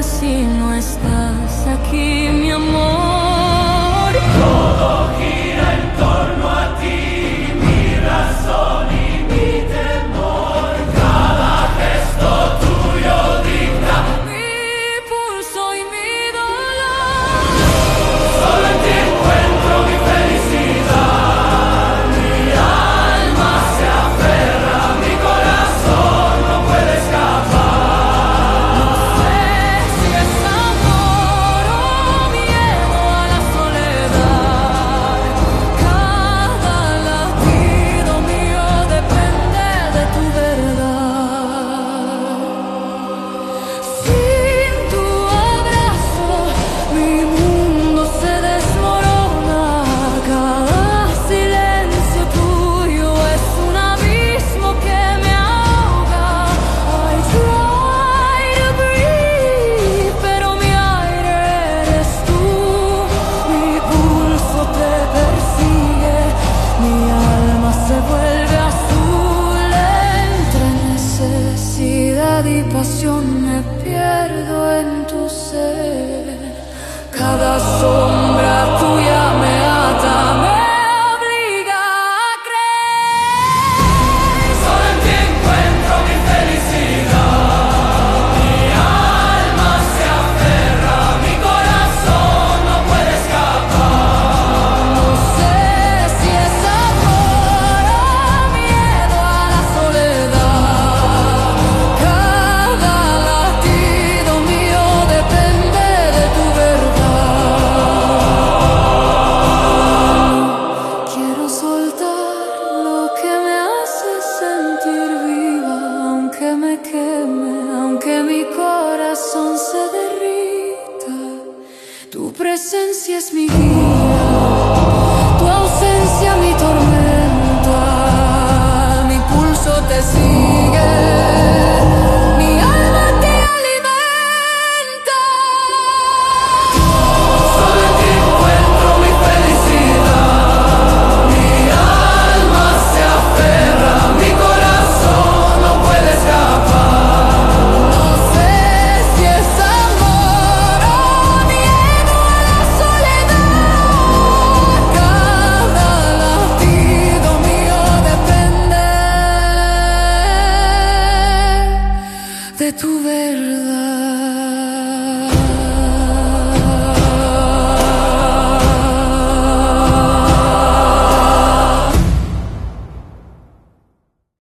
si no estás aquí, mi amor. Todo gira en torno a ti, mi razón y mi temor. Cada gesto tuyo dicta Mi pulso y mi dolor. solo en ti encuentro mi felicidad. Mi alma se aferra, mi corazón no puede escapar. No sé si es amor o miedo a la soledad. Cada latido mío depende de tu verdad. Sin tu abrazo, mi mundo se desmorona. Cada silencio tuyo es un abismo que me ahoga. I try to breathe, pero mi aire eres tú. Mi pulso te persigue, mi alma se vuelve azul. Entre necesidad y pasión me pierdo en tu ser. Cada sombra tuya me ata, me obliga a creer. Solo en ti encuentro mi felicidad. Mi alma se aferra, mi corazón no puede escapar. No sé si es amor o miedo a la soledad. Cada latido mío depende de tu verdad. Quiero soltar lo que me hace sentir viva, aunque me queme, aunque mi corazón se derrita. Tu presencia es mi guía, tu ausencia mi tormenta. Mi pulso te sigue, mi alma te alimenta. Solo en ti encuentro mi felicidad. Mi alma se aferra, mi corazón no puede escapar. No sé si es amor o miedo a la soledad. Cada latido mío depende de tu verdad.